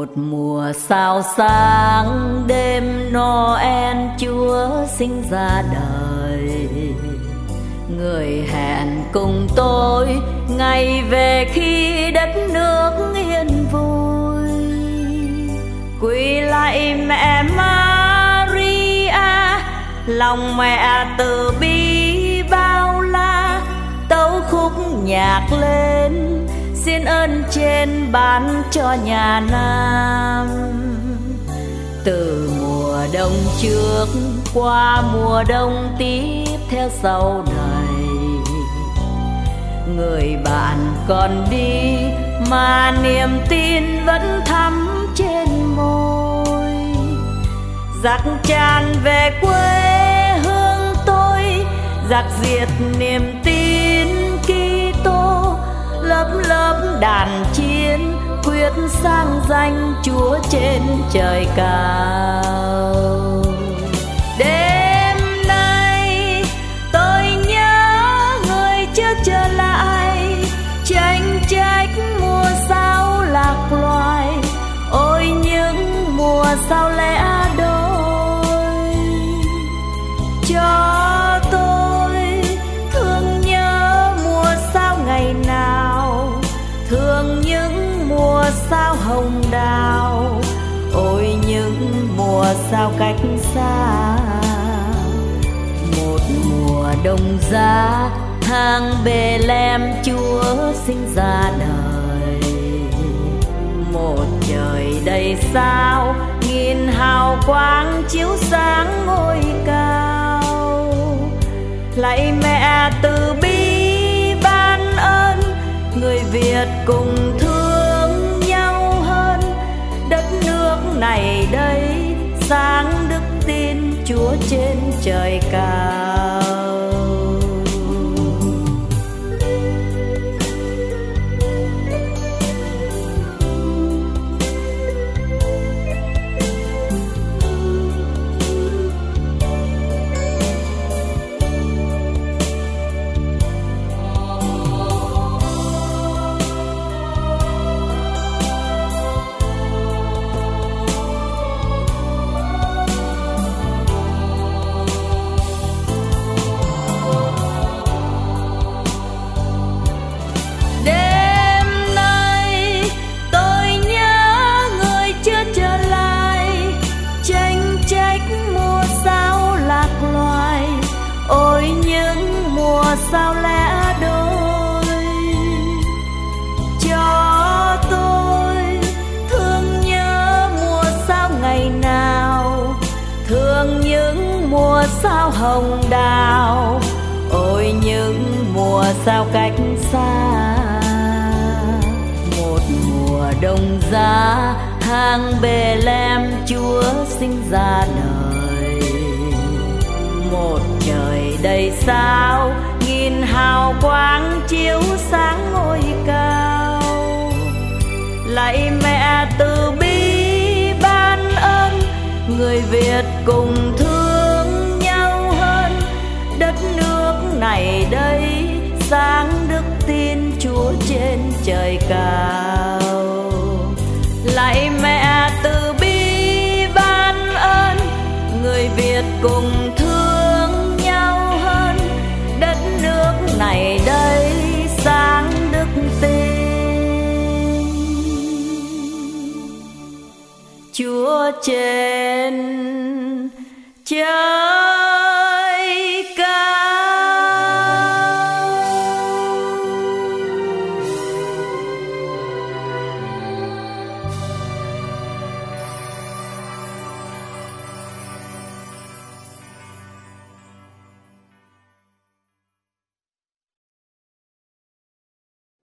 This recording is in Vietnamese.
Một mùa sao sáng đêm Noel Chúa sinh ra đời, người hẹn cùng tôi ngày về khi đất nước yên vui. Quỳ lạy mẹ Maria, lòng mẹ từ bi bao la, tấu khúc nhạc lên xin ơn trên ban cho nhà Nam. Từ mùa đông trước qua mùa đông tiếp theo sau này, người bạn còn đi mà niềm tin vẫn thắm trên môi. Giặc tràn về quê hương tôi, giặc diệt niềm tin Kitô. Lớp lớp đàn chiến quyết sang danh Chúa trên trời cao. Đêm nay tôi nhớ người chưa trở lại, tranh trách mùa sao lạc loài. Ôi những mùa sao lẽ đôi cho tôi thương nhớ mùa sao ngày nào, thương những mùa sao hồng đào. Ôi những mùa sao cách xa, một mùa đông giá hang Bê-lem Chúa sinh ra đời. Một trời đầy sao nghìn hào quang chiếu sáng ngôi cao. Lạy mẹ từ bi ban ơn, người Việt cùng thương nhau hơn. Đất nước này đây sáng đức tin Chúa trên trời cao. Sao lẽ đôi cho tôi thương nhớ mùa sao ngày nào, thương những mùa sao hồng đào. Ôi những mùa sao cách xa, một mùa đông giá hang Bê-lem Chúa sinh ra đời. Một trời đầy sao nghìn hào quang chiếu sáng ngôi cao. Lạy mẹ từ bi ban ơn, người Việt cùng thương nhau hơn. Đất nước này đây sáng đức tin Chúa trên trời cao. Lạy mẹ từ bi ban ơn, người Việt cùng thương nhau hơn. Đất nước này đây sáng đức tin Chúa trên